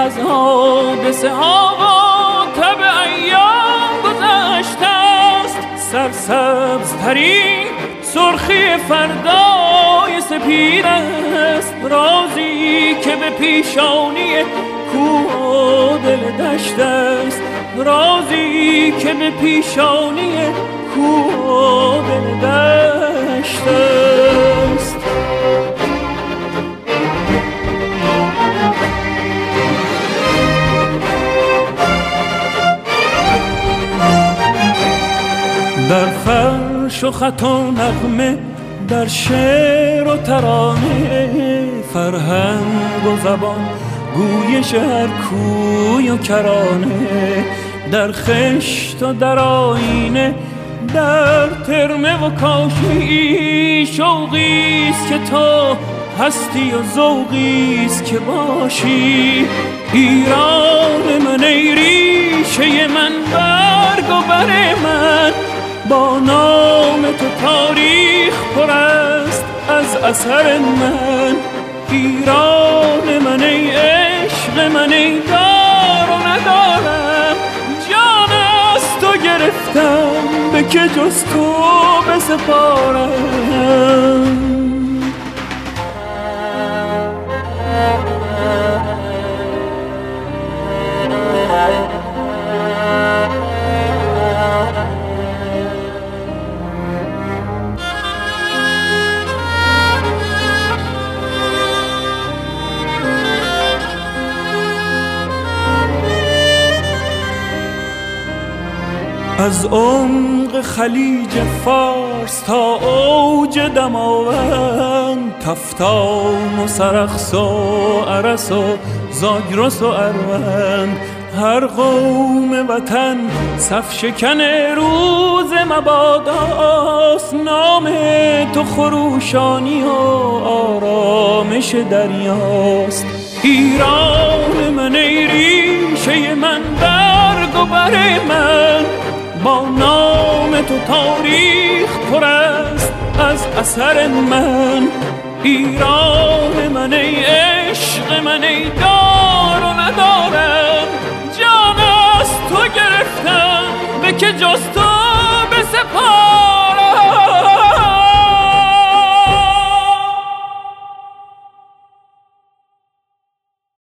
از حادثه ها و تب ایام گذشته است. سرسبزترین سرخی فردای سپید است، رازی که به پیشانی کوه و دل دشت است، رازی که به پیشانی کوه و دل دشت است. در فرش و خط و نغمه، در شعر و ترانه، فرهنگ و زبان، گویش هر کوی و کرانه، در خشت و در آینه، در ترمه و کاشی، شوقیست که تو هستی و ذوقیست که باشی. ایران من ای ریشه من، برگ و بر من، با نام تو تاریخ پر است از اثر من. ایران من ای عشق من، ای دار و ندارم، جان از تو گرفتم به که جز تو بسپارم. از عمق خلیج فارس تا اوج دماوند، تفتان و سرخس و ارس و زاگرس و اروند، هر قوم وطن صف شکن روز مباداست. نام تو خروشانی و آرامش دریاست. ایران من ای ریشه من، برگ و بر من، با نام تو تاریخ پر است از اثر من. ایران من ای عشق من، ای دار و ندارم، جان از تو گرفتم به که جز تو